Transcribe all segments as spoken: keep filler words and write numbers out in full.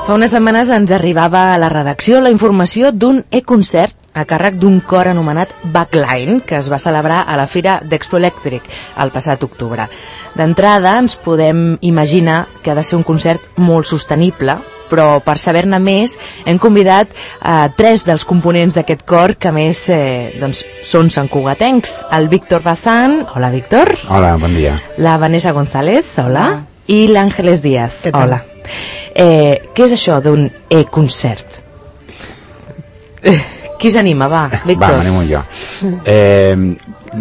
Fa unes setmanes ens arribava a la redacció la informació d'un e-concert a càrrec d'un cor anomenat Backline, que es va celebrar a la Fira d'Expo Elèctric el passat octubre. D'entrada ens podem imaginar que ha de ser un concert molt sostenible, però per saber-ne més hem convidat a tres dels components d'aquest cor que més eh, doncs, són santcugatencs. El Víctor Bazán, hola Víctor. Hola, bon dia. La Vanessa González, hola. Ah. I l'Àngeles Díaz, hola. Eh, què és això d'un e-concert? Qui s'anima, va, Víctor? Va, m'animo jo. Eh,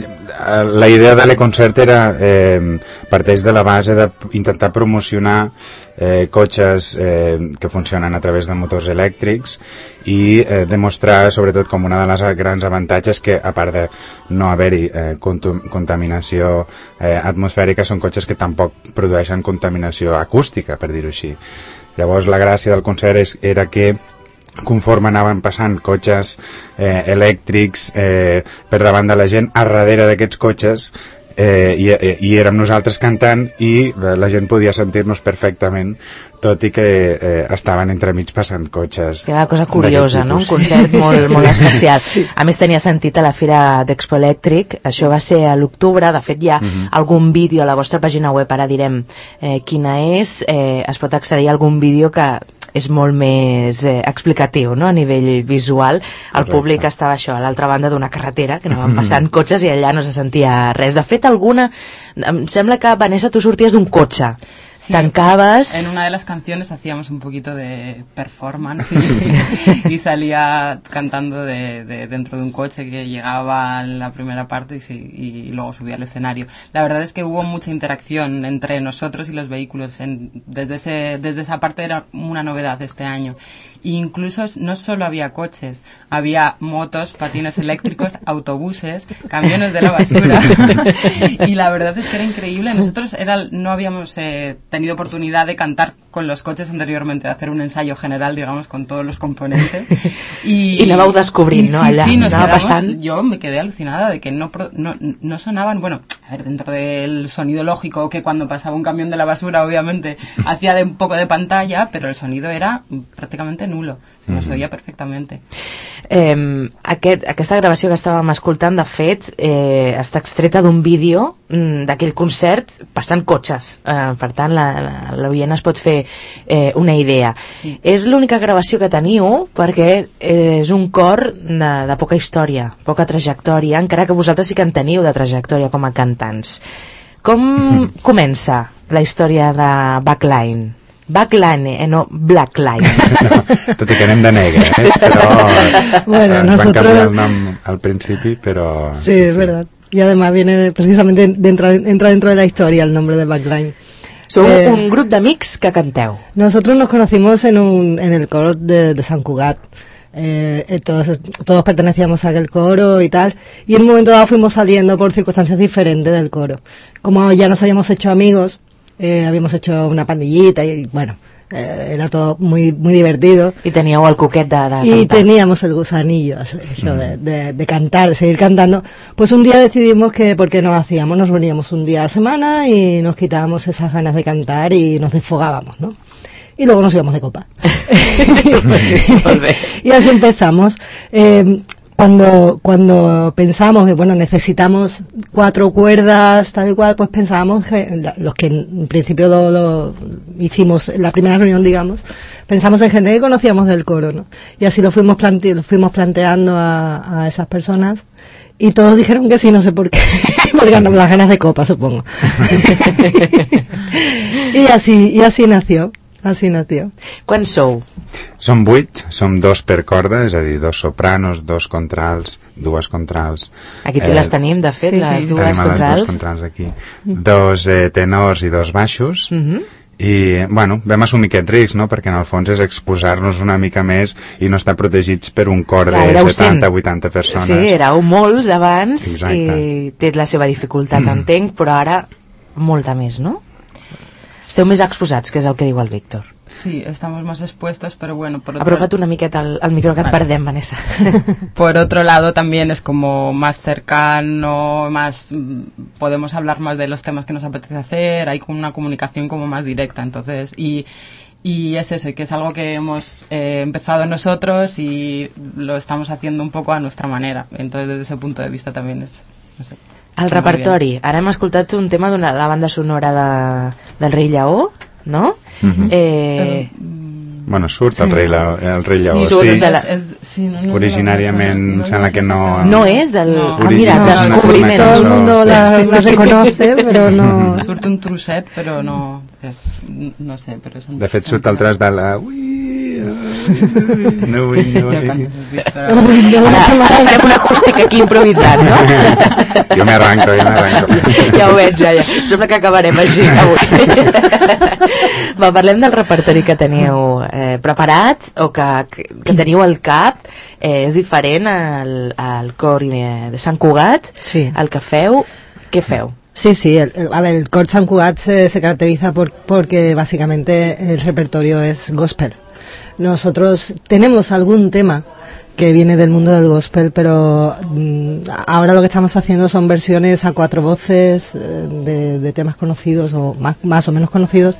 la idea de l'e-concert era eh, parteix de la base d'intentar promocionar eh, cotxes eh, que funcionen a través de motors elèctrics i eh, demostrar sobretot com una de les grans avantatges que a part de no haver-hi eh, contaminació eh, atmosfèrica són cotxes que tampoc produeixen contaminació acústica, per dir-ho així. Llavors la gràcia del concert és, era que conforme anaven passant cotxes eh, elèctrics eh, per davant de la gent, a darrere d'aquests cotxes eh, i, i érem nosaltres cantant i la gent podia sentir-nos perfectament, tot i que eh, estaven entremig passant cotxes. Era una cosa curiosa, no? Un concert molt, molt especial. Sí. A més tenia sentit a la Fira d'Expo Elèctric, això va ser a l'octubre, de fet hi ha uh-huh. algun vídeo a la vostra pàgina web, ara direm eh, quina és, eh, es pot accedir a algun vídeo que és molt més eh, explicatiu, no? A nivell visual. El Correcte. Públic estava això, a l'altra banda d'una carretera, que anaven passant cotxes i allà no se sentia res. De fet, alguna... Em sembla que, Vanessa, tu sorties d'un cotxe. Sí, tancaves... En una de las canciones hacíamos un poquito de performance y, y salía cantando de, de dentro de un coche que llegaba a la primera parte y, y luego subía al escenario. La verdad es que hubo mucha interacción entre nosotros y los vehículos. En, desde, ese, desde esa parte era una novedad este año. E incluso no solo había coches, había motos, patines eléctricos, autobuses, camiones de la basura. Y la verdad es que era increíble. Nosotros era, no habíamos eh, tenido oportunidad de cantar con los coches anteriormente, de hacer un ensayo general, digamos, con todos los componentes. Y, y la vau descobrir, ¿no? Sí, allà, sí, nos quedamos, yo me quedé alucinada de que no, no, no sonaban, bueno, a ver, dentro del sonido lógico, que cuando pasaba un camión de la basura, obviamente, hacía de un poco de pantalla, pero el sonido era prácticamente nulo. No s'oïa perfectament. Eh, aquest, aquesta gravació que estàvem escoltant, de fet, eh, està extreta d'un vídeo mm, d'aquell concert passant cotxes. Eh, per tant, l'oient es pot fer eh, una idea. Sí. És l'única gravació que teniu perquè eh, és un cor de, de poca història, poca trajectòria, encara que vosaltres sí que en teniu de trajectòria com a cantants. Com comença la història de Backline? Backline, eh, no Blackline. No, tot i que anem de negre, eh? Però bueno, eh, nosotros... van canviar el nom al principi, pero... Sí, es sí. verdad. Y además viene precisamente, dentro, entra dentro de la historia el nombre de Backline. Son eh, un grup d'amics que canteu. Nosotros nos conocimos en, un, en el coro de, de Sant Cugat. Eh, todos, todos pertenecíamos a aquel coro y tal, y en un momento dado fuimos saliendo por circunstancias diferentes del coro. Como ya nos habíamos hecho amigos, Eh, habíamos hecho una pandillita y bueno, eh, era todo muy muy divertido. Y teníamos el coquet de, de y cantar. Teníamos el gusanillo eso, mm. de, de, de cantar, de seguir cantando. Pues un día decidimos que, ¿por qué no hacíamos? Nos reuníamos un día a la semana y nos quitábamos esas ganas de cantar y nos desfogábamos, ¿no? Y luego nos íbamos de copa. Y así empezamos. Eh, Cuando, cuando pensamos que, bueno, necesitamos cuatro cuerdas, tal y cual, pues pensábamos que, los que en principio lo, lo hicimos en la primera reunión, digamos, pensamos en gente que conocíamos del coro, ¿no? Y así lo fuimos, plante, lo fuimos planteando a, a esas personas y todos dijeron que sí, no sé por qué, porque andamos las ganas de copa, supongo. y así, y así nació. Así nació. Quants sou? Som vuit, som dos per corda, és a dir, dos sopranos, dos contrals, dues contrals. Aquí eh, les tenim, de fet, sí, les, sí. dues tenim contrals. les dues contrals aquí. Dos eh, tenors i dos baixos. Uh -huh. I, bueno, vam assumir aquest risc, no?, perquè en el fons és exposar-nos una mica més i no estar protegits per un cor Clar, de setanta vuitanta persones. Sí, éreu molts abans. Exacte. I té la seva dificultat, entenc, però ara molta més, no? Esteu més exposats, que és el que diu el Víctor. Sí, estamos más expuestos, pero bueno... Por otro... Apropa't una miqueta al, al micro que et vale. Perdem, Vanessa. Por otro lado, también es como más cercano, más podemos hablar más de los temas que nos apetece hacer, hay una comunicación como más directa, entonces... y Y es eso, y que es algo que hemos eh, empezado nosotros y lo estamos haciendo un poco a nuestra manera. Entonces, desde ese punto de vista también es... No sé, el repertori. Ara hem escoltat un tema d'una la banda sonora de, del Rei Lleó, no? Mm-hmm. eh, Bueno, surt sí. el, rei la, el Rei Lleó, sí. sí. sí. És, és, sí no, no, Originàriament no, no, sembla que no... No és del... No. Ah, mira, No, descobriment. Todo el mundo la, la reconoce, però no... Surt un trosset, però no... És, no sé, però és un... De fet, surt el tros de la... No vull, no vull. Ara fem un acústic aquí improvisat, no? Jo m'arranco, jo m'arranco. Ja ho veig, ja, ja. Sembla que acabarem així avui. Va, parlem del repertori que teniu eh, preparat o que, que, que teniu al cap. Eh, és diferent al, al cor de Sant Cugat, sí. El que feu. Què feu? Sí, sí, el, el, a ver, el cor Sant Cugat se, se caracteriza por, porque básicamente el repertorio es gospel. Nosotros tenemos algún tema que viene del mundo del gospel, pero mmm, ahora lo que estamos haciendo son versiones a cuatro voces eh, de, de temas conocidos o más, más o menos conocidos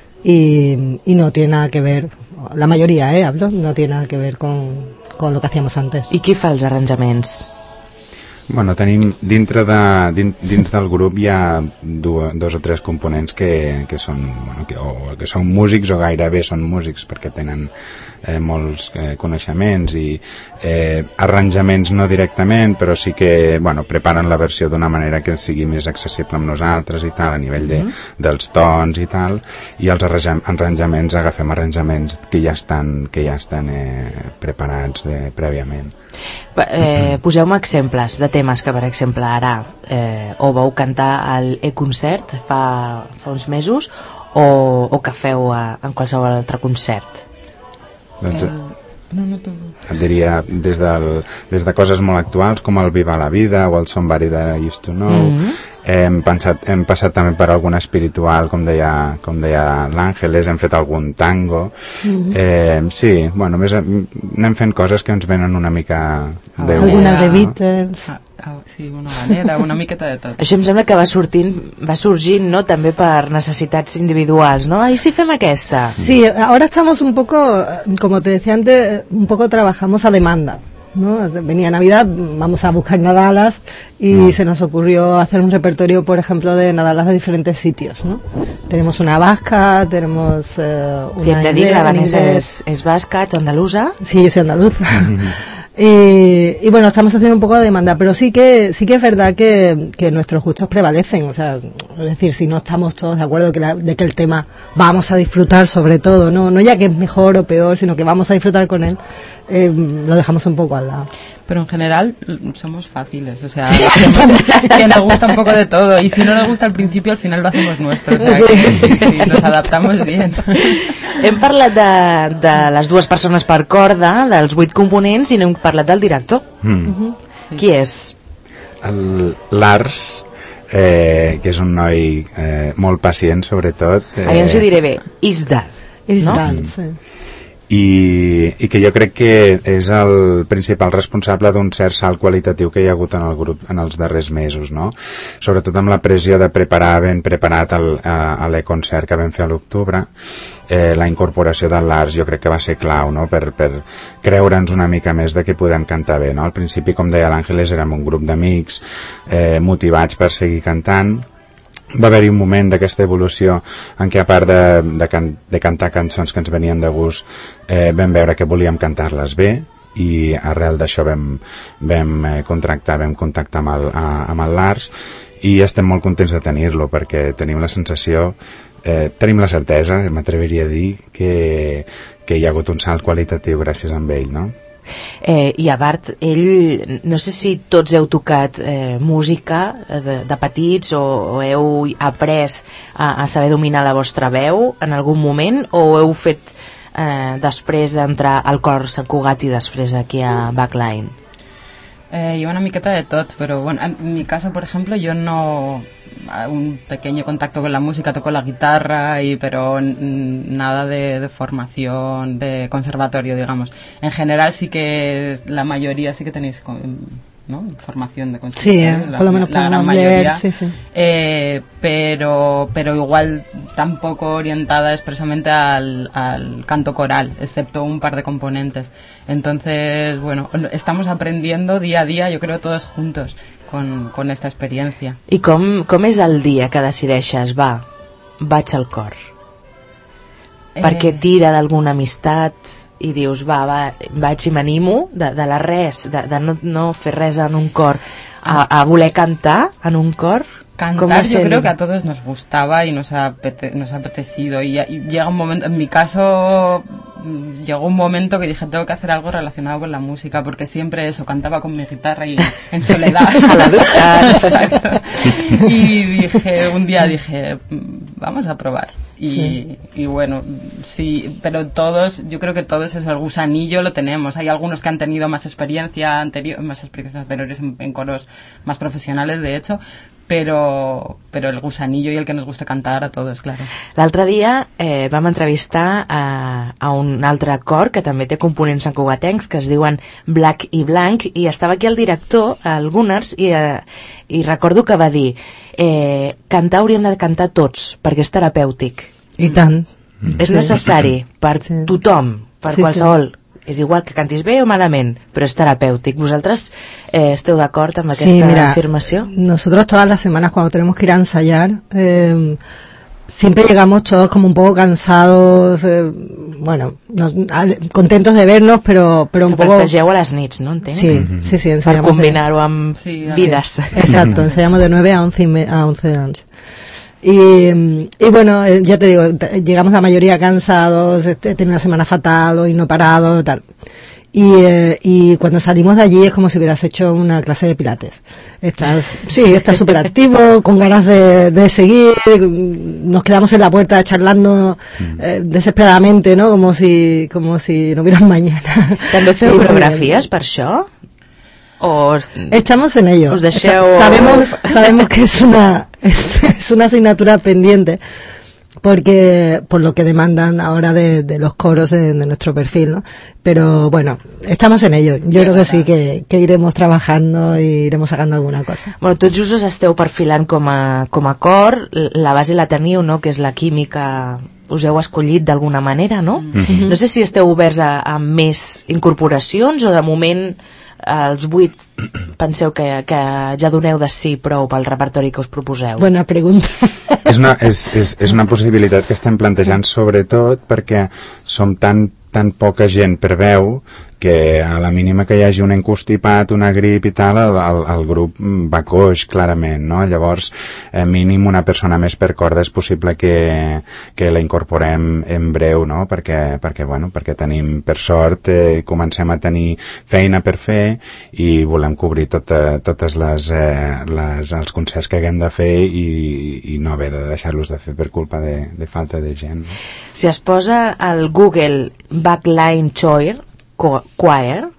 y, y no tiene nada que ver, la mayoría, eh, hablo, no tiene nada que ver con, con lo que hacíamos antes. I qui fa els arranjaments? Bueno, tenim dintre, de, dins, dins del grup hi ha do, dos o tres components que, que són bueno, que, o que són músics o gairebé són músics perquè tenen eh, molts eh, coneixements i eh, arranjaments no directament, però sí que bueno, preparen la versió d'una manera que sigui més accessible amb nosaltres i tal, a nivell de, dels tons i tal, i els arranjaments agafem arranjaments que ja estan, que ja estan eh, preparats de, prèviament. Eh, poseu-me exemples de temes que, per exemple, ara eh, o vau cantar al E-Concert fa, fa uns mesos o, o que feu a, en qualsevol altre concert. Doncs, El... No, no, tu... et diria des, del, des de coses molt actuals com el Viva la Vida o el Somebody That I Used to Know. Mm-hmm. Hem, pensat, hem passat també per alguna espiritual, com deia, com deia l'Àngeles, hem fet algun tango. Mm-hmm. eh, sí, bueno, més anem fent coses que ens venen una mica de alguna gust, de no? Beatles. Ah, ah, sí, una manera, una miqueta de tot. Això em sembla que va sortint, va sorgint, no?, també per necessitats individuals, no? Ai, si fem aquesta. Sí, ahora estamos un poco, como te decía antes, un poco trabajamos a demanda, ¿no? Venía Navidad, vamos a buscar nadalas y no. se nos ocurrió hacer un repertorio, por ejemplo, de nadalas de diferentes sitios, ¿no? Tenemos una vasca, tenemos eh, una sí, te dic, la Vanessa es, es vasca, tu andalusa. Sí, yo soy andaluza. Y, y bueno, estamos haciendo un poco de demanda, pero sí que sí que es verdad que, que nuestros gustos prevalecen, o sea, es decir, si no estamos todos de acuerdo que la, de que el tema vamos a disfrutar sobre todo, no no ya que es mejor o peor, sino que vamos a disfrutar con él, eh, lo dejamos un poco al lado. Pero en general somos fáciles, o sea, que nos gusta un poco de todo, y si no nos gusta al principio, al final lo hacemos nuestro, o sea, que sí, sí, nos adaptamos bien. Hem parlat de, de les dues persones per corda, dels vuit components, i no hem parlat del director. Mm. Uh-huh. Sí. Qui és? El Lars, eh, que és un noi eh, molt pacient, sobretot. Eh, Aviam si ho diré bé. Isdal. Isdal, no? sí. I, i que jo crec que és el principal responsable d'un cert salt qualitatiu que hi ha hagut en el grup en els darrers mesos, no? Sobretot amb la pressió de preparar ben preparat el, a, a l'e-concert que vam fer a l'octubre, eh, la incorporació del Lars jo crec que va ser clau, no? per, per creure'ns una mica més de que podem cantar bé, no? Al principi, com deia l'Àngeles, érem un grup d'amics eh, motivats per seguir cantant. Va haver-hi un moment d'aquesta evolució en què, a part de, de, can, de cantar cançons que ens venien de gust, eh, vam veure que volíem cantar-les bé, i arrel d'això vam, vam eh, contractar, vam contactar amb el, a, amb el Lars, i estem molt contents de tenir-lo, perquè tenim la sensació, eh, tenim la certesa, m'atreviria a dir, que, que hi ha hagut un salt qualitatiu gràcies a ell, no? Eh, I a part, ell, no sé si tots heu tocat eh, música de, de petits o, o heu après a, a saber dominar la vostra veu en algun moment, o ho heu fet eh, després d'entrar al cor Sant Cugat i després aquí a Backline? Eh, yo una miqueta de tot, pero bueno, en mi caso, por ejemplo, yo no... un pequeño contacto con la música, toco la guitarra, y pero nada de, de formación, de conservatorio, digamos. En general sí que la mayoría sí que tenéis ¿no? Formación de conservatorio, sí, la, por lo menos la, la gran leer, mayoría, sí, sí. Eh, pero pero igual tampoco orientada expresamente al, al canto coral, excepto un par de componentes. Entonces, bueno, estamos aprendiendo día a día, yo creo todos juntos, con, con esta experiencia. I com, com és el dia que decideixes, va, vaig al cor? Eh... Perquè tira d'alguna amistat i dius, va, va vaig i m'animo de, de la res, de, de no, no fer res en un cor, a, a voler cantar en un cor. Cantar yo creo que a todos nos gustaba y nos ha, apete, nos ha apetecido y, y llega un momento, en mi caso llegó un momento que dije tengo que hacer algo relacionado con la música porque siempre eso, cantaba con mi guitarra y en soledad a la ducha. Exacto. Y dije, un día dije vamos a probar y, sí. y bueno, sí, pero todos, yo creo que todos es el gusanillo lo tenemos, hay algunos que han tenido más experiencia anterior, más experiencias anteriores en, en coros más profesionales de hecho, però, però el gusanillo i el que nos gusta cantar a todos, claro. L'altre dia eh, vam entrevistar a, a un altre cor que també té components santcugatencs que es diuen Black i Blanc i estava aquí el director, el Gunnars, i, eh, i recordo que va dir eh, cantar hauríem de cantar tots perquè és terapèutic. I tant. Mm. És necessari per sí. tothom, per sí, qualsevol. Sí. És igual que cantis bé o malament, però és terapèutic. ¿Vosaltres eh, esteu d'acord amb aquesta sí, mira, afirmació? Nosotros todas las semanas cuando tenemos que ir a ensayar, eh, siempre llegamos todos como un poco cansados, eh, bueno, nos, contentos de vernos, pero, pero un que poco... Ensayeu a les nits, no entenc? Sí, sí, sí, ensayamos. Per combinar-ho amb sí, vides. Sí. Exacto, ensayamos de nueve a once, y me, a once de la noche. Y, y bueno, ya te digo, llegamos la mayoría cansados, he tenido una semana fatal, hoy no he parado, tal. Y, eh, y cuando salimos de allí es como si hubieras hecho una clase de pilates. Estás, sí, estás súper activo, con ganas de, de seguir, nos quedamos en la puerta charlando eh, desesperadamente, ¿no? Como si, como si no hubiera un mañana. També feu coreografies per això? O estamos en ello. Os deixeu... sabemos sabemos que es una es, es una asignatura pendiente porque por lo que demandan ahora de, de los coros de, de nuestro perfil, ¿no? Pero bueno, estamos en ello. Yo creo que sí que, que iremos trabajando y iremos sacando alguna cosa. Bueno, tots just us esteu perfilant com a, com a cor, la base la teniu, no?, que és la química, us heu escollit d'alguna manera, no? Mm-hmm. No sé si esteu oberts a, a més incorporacions o de moment els vuit penseu que, que ja doneu de sí prou pel repertori que us proposeu? Bona pregunta. És una, és, és, és una possibilitat que estem plantejant sobretot perquè som tan, tan poca gent per veu que a la mínima que hi hagi un encostipat, una grip i tal, el, el, el grup va coix, clarament, no? Llavors, eh, mínim una persona més per corda és possible que, que la incorporem en breu, no? Perquè, perquè, bueno, perquè tenim, per sort, eh, comencem a tenir feina per fer i volem cobrir tota, totes les, eh, les, els concerts que haguem de fer i, i no haver de deixar-los de fer per culpa de, de falta de gent. No? Si es posa al Google Backline Choir, Choir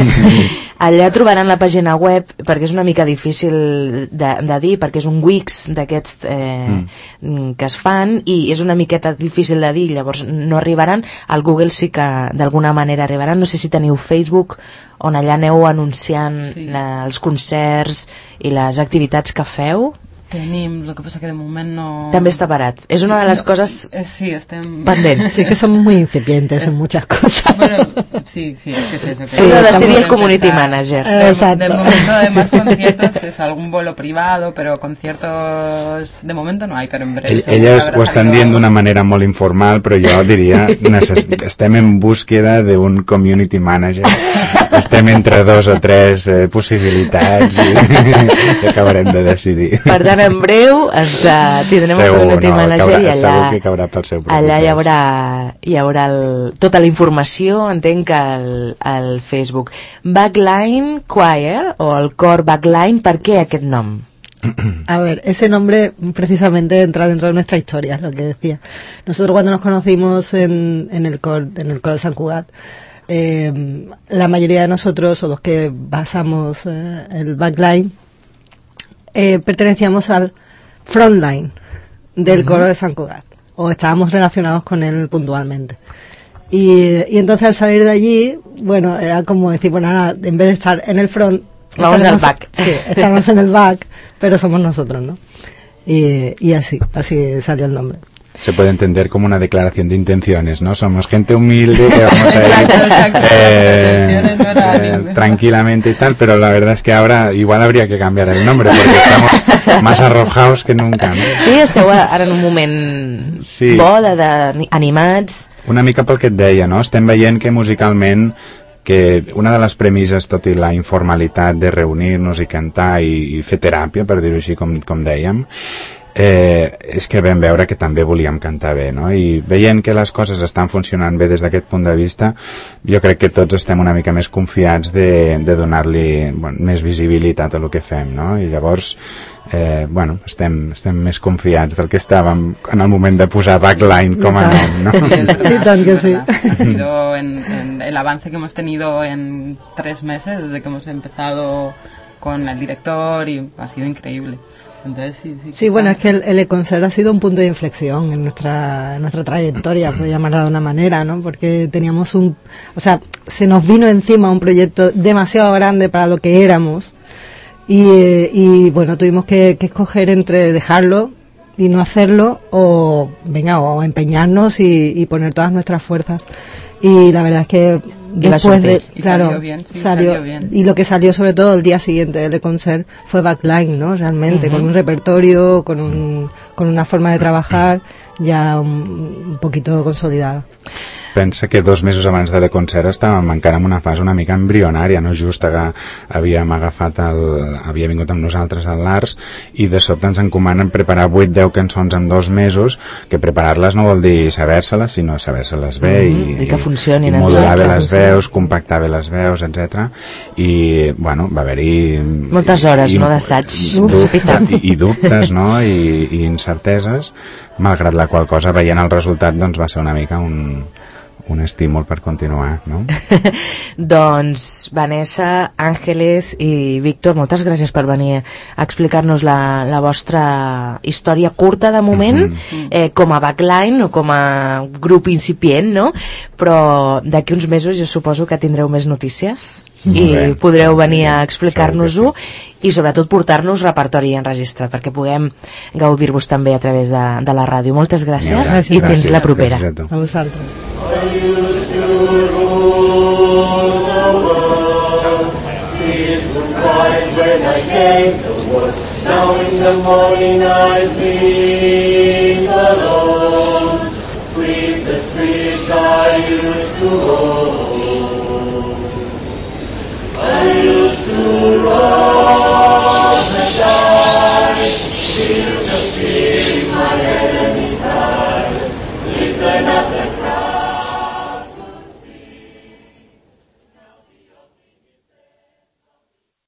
allà trobaran la pàgina web perquè és una mica difícil de, de dir perquè és un Wix d'aquests eh, mm. que es fan i és una miqueta difícil de dir, llavors no arribaran, al Google sí que d'alguna manera arribaran. No sé si teniu Facebook on allà aneu anunciant sí. la, els concerts i les activitats que feu. Tenim, lo que pasa que de moment no... També està parat. És una de les no, coses sí, estem... pendents. Sí, que somos muy incipientes en muchas cosas. Bueno, sí, sí, es que es eso. Que sí, lo decidir el community manager. De, Exacto. De momento, además, conciertos, es algún vuelo privado, pero conciertos de momento no hay, pero en breve... Ell, elles ho estan dient d'una manera molt informal, però jo diria, necess... estem en búsqueda d'un community manager. Estem entre dos o tres eh, possibilitats i, i acabarem de decidir. Per tant, en breu es, uh, tindrem segur, un community no, manager caurà, i allà, que caurà pel seu allà hi haurà, hi haurà el, tota la informació, entenc, al, al Facebook. Backline Choir, o el cor Backline, ¿per qué aquest nom? A ver, ese nombre precisamente entra dentro de nuestra historia, lo que decía. Nosotros cuando nos conocimos en, en el cor, en el coro de Sant Cugat, eh, la mayoría de nosotros, o los que basamos eh, el backline, Eh, pertenecíamos al frontline del uh-huh. coro de Sant Cugat, o estábamos relacionados con él puntualmente. Y, y entonces al salir de allí, bueno, era como decir, bueno, ahora, en vez de estar en el front, Vamos al back. Sí, estamos en el back, pero somos nosotros, ¿no? Y, y así, así salió el nombre. Se puede entender como una declaración de intenciones, ¿no? Somos gente humilde que vamos a ir Exacto, exacto. eh, No era eh, anime. tranquilamente y tal, pero la verdad es que ahora igual habría que cambiar el nombre porque estamos más arrojados que nunca, no? Sí, esteu ara en un moment Sí. bo, de, de, animats. Una mica pel que et deia, no? Estem veient que musicalment que una de les premisses, tot i la informalitat de reunir-nos i cantar i, i fer teràpia, per dir-ho així com, com dèiem, eh, és que vam veure que també volíem cantar bé, no? I veient que les coses estan funcionant bé des d'aquest punt de vista, jo crec que tots estem una mica més confiats de, de donar-li bueno, més visibilitat a el que fem, no? I llavors eh, bueno, estem, estem més confiats del que estàvem en el moment de posar Backline com a nom, no? Sí, es verdad, Sí, tan que es sí. verdad. Ha sido en, en el avance que hemos tenido en tres meses desde que hemos empezado con el director y ha sido increíble. Entonces, sí, sí, Sí, bueno, es que el, el Econcert ha sido un punto de inflexión en nuestra, en nuestra trayectoria, por llamarla de una manera, ¿no? Porque teníamos un, o sea, se nos vino encima un proyecto demasiado grande para lo que éramos y, eh, y bueno, tuvimos que, que escoger entre dejarlo y no hacerlo o, venga, o empeñarnos y, y poner todas nuestras fuerzas. Y la verdad es que después de, Y claro, salió bien, sí, salió, salió bien. y lo que salió sobre todo el día siguiente del concert fue Backline, ¿no? Realmente, Ujú. con un repertorio, con un, con una forma de trabajar ya un, un poquito consolidada. Pensa que dos mesos abans de concert estàvem encara en una fase una mica embrionària, no? Just que havíem agafat el, havia vingut amb nosaltres a l'Ars i de sobte ens encomanen preparar vuit deu cançons en dos mesos, que preparar-les no vol dir saber-se-les, sinó saber-se-les bé Mhm, i, i que funcionin, i modular bé que les funcionin. veus, compactar bé les veus, etcètera. I, bueno, va haver-hi... Moltes hores, i- no, d'assaig. dubtes, i, i dubtes, no? I, i incerteses, malgrat la qual cosa, veient el resultat, doncs va ser una mica un un estímul per continuar, no? Doncs Vanessa, Àngeles i Víctor, moltes gràcies per venir a explicar-nos la, la vostra història curta de moment, Mhm. eh, com a backline o com a grup incipient, no? Però d'aquí uns mesos jo suposo que tindreu més notícies i Molt bé. podreu venir a Segur explicar-nos-ho que i sobretot portar-nos repertori enregistrat perquè puguem gaudir-vos també a través de, de la ràdio. Moltes gràcies Gràcies. i fins Gràcies. la propera. Gràcies a tu. A vosaltres. When I came to work, now in the morning I sleep alone. Sweep the streets I used to go.